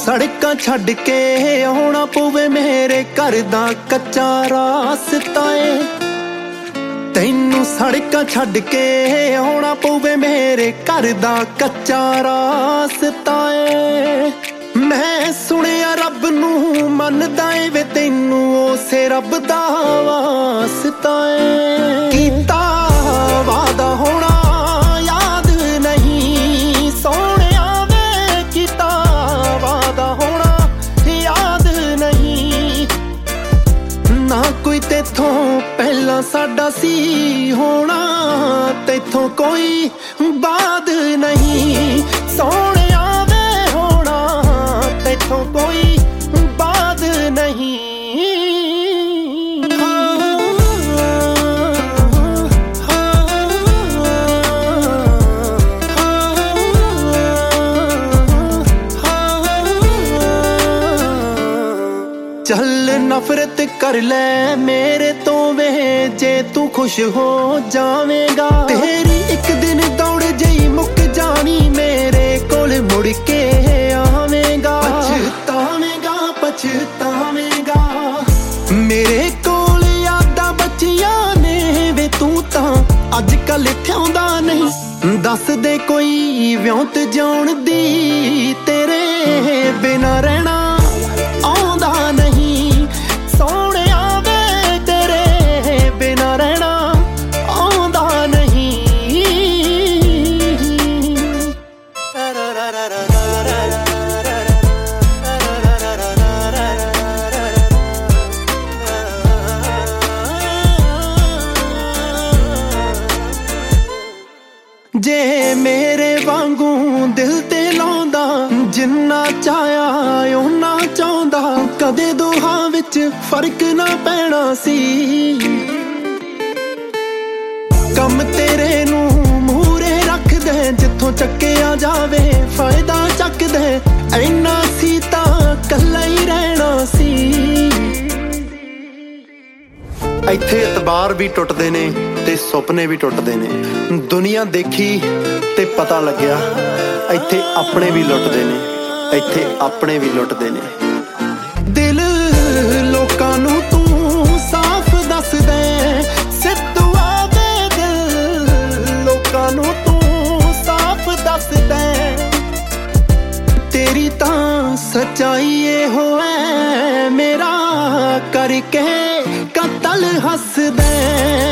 ਸੜਕਾਂ ਛੱਡ ਕੇ ਆਉਣਾ ਪਵੇ ਮੇਰੇ ਘਰ ਦਾ ਕੱਚਾ ਰਾਸਤਾ ਏ। ਤੈਨੂੰ ਸੜਕਾਂ ਛੱਡ ਕੇ ਆਉਣਾ ਪਵੇ ਮੇਰੇ ਘਰ ਦਾ ਕੱਚਾ ਰਾਸਤਾ ਏ। ਮੈਂ ਸੁਣਿਆ ਰੱਬ ਨੂੰ ਮੰਨਦਾ ਏ ਵੇ ਤੈਨੂੰ ਉਸੇ ਰੱਬ ਦਾ ਵਾਸਤਾ ਏ। ਕੀਤਾ ਵਾਦਾ ਹੋਣਾ ਯਾਦ ਨਹੀਂ ਸੋਹਣਿਆ ਵੇ, ਕੀਤਾ ਵਾਦਾ ਹੋਣਾ ਯਾਦ ਨਹੀਂ। ਨਾ ਕੋਈ ਤੇਥੋਂ ਪਹਿਲਾਂ ਸਾਡਾ ਸੀ ਹੋਣਾ, ਤੇਥੋਂ ਕੋਈ ਬਾਦ ਨਹੀਂ ਸੋਹਣਿਆ ਵੇ ਹੋਣਾ, ਤੇਥੋਂ ਕੋਈ ਬਾਦ ਨਹੀਂ। ਚੱਲ ਨਫ਼ਰਤ ਕਰ ਲੈ ਮੇਰੇ ਤੋਂ ਵੇ ਜੇ ਤੂੰ ਖੁਸ਼ ਹੋ ਜਾਵੇਂਗਾ। ਤੇਰੀ ਇੱਕ ਦਿਨ ਦੌੜ ਜਈ ਮੁੱਕ ਜਾਣੀ ਮੇਰੇ ਕੋਲ ਮੁੜ ਕੇ ਆਵੇਂਗਾ। ਪਛਤਾਵੇਂਗਾ ਪਛਤਾਵੇਂਗਾ, ਮੇਰੇ ਕੋਲ ਯਾਦਾਂ ਬਚੀਆਂ ਨੇ ਵੇ ਤੂੰ ਤਾਂ ਅੱਜ ਕੱਲ ਠਿਆਉਂਦਾ ਨਹੀਂ। ਦੱਸ ਦੇ ਕੋਈ ਵਿਉਂਤ ਜਾਉਣ ਦੀ ਤੇਰੇ ਬਿਨਾਂ ਰਹਿਣਾ ਆਉਂਦਾ ਨਹੀਂ ਸੋਹਣਿਆ ਵੇ, ਤੇਰੇ ਬਿਨਾਂ ਰਹਿਣਾ ਆਉਂਦਾ ਨਹੀਂ। ਜੇ ਮੇਰੇ ਵਾਂਗੂ ਦਿਲ ਤੇ ਲਾਉਂਦਾ ਜਿੰਨਾ ਚਾਹਿਆ ਓਨਾ ਚਾਹੁੰਦਾ, ਕਦੇ ਦੋਹਾਂ ਵਿੱਚ ਫਰਕ ਨਾ ਪੈਣਾ ਸੀ। ਕੰਮ ਤੇਰੇ ਨੂੰ ਮੂਹਰੇ ਰੱਖਦੇ ਜਿੱਥੋਂ ਚੱਕਿਆ ਜਾਵੇ ਫਾਇਦਾ ਚੱਕਦੇ, ਇੰਨਾ ਸੀ ਤਾਂ ਕੱਲਾ ਹੀ ਰਹਿਣਾ ਸੀ। ਇੱਥੇ ਇਤਬਾਰ ਵੀ ਟੁੱਟਦੇ ਨੇ ਤੇ ਸੁਪਨੇ ਵੀ ਟੁੱਟਦੇ ਨੇ। ਦੁਨੀਆ ਦੇਖੀ ਤੇ ਪਤਾ ਲੱਗਿਆ ਇੱਥੇ ਆਪਣੇ ਵੀ ਲੁੱਟਦੇ ਨੇ, ਇੱਥੇ ਆਪਣੇ ਵੀ ਲੁੱਟਦੇ ਨੇ। ਦਿਲ ਲੋਕਾਂ ਨੂੰ ਤੂੰ ਸਾਫ਼ ਦੱਸ ਦੇ ਸਿੱਧੂਆ ਦੇ, ਦਿਲ ਲੋਕਾਂ ਨੂੰ ਤੂੰ ਸਾਫ਼ ਦੱਸ ਦੇ। ਤੇਰੀ ਤਾਂ ਸੱਚਾਈ ਇਹੋ ਹੈ ਮੇਰਾ ਕਰਕੇ ਕਤਲ ਹੱਸਦੇ।